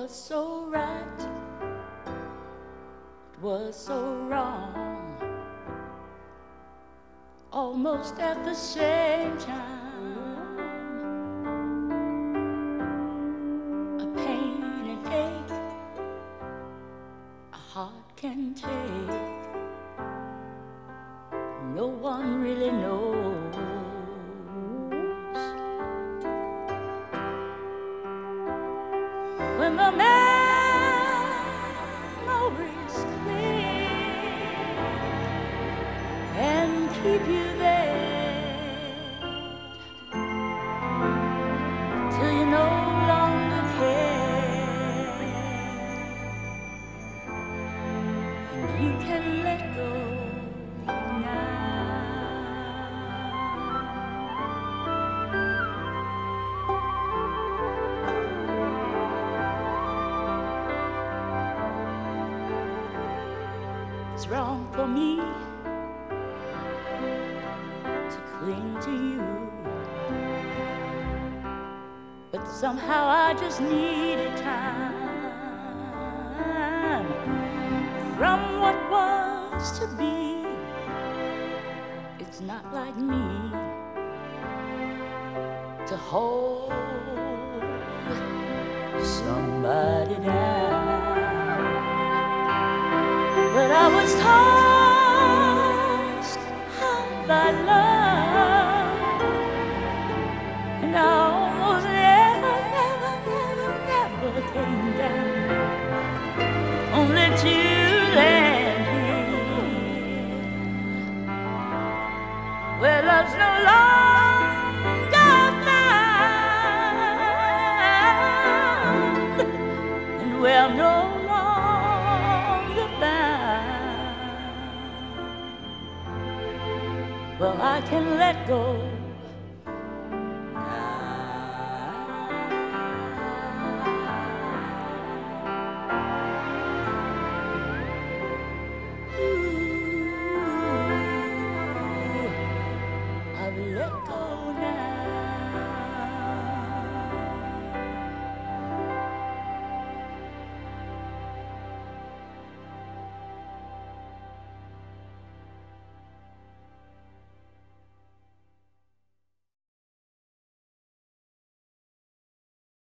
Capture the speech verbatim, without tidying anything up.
was so right, it was so wrong, almost at the same time. A pain and ache a heart can take, no one really knows. When the memories cling and keep you there till you no longer care, and you can let go now. It's wrong for me to cling to you, but somehow I just needed time from what was to be. It's not like me to hold somebody down. But I was tossed high by love, and I almost never, never, never, never came down, only to land here where love's no longer found, and where I'm no well, I can let go.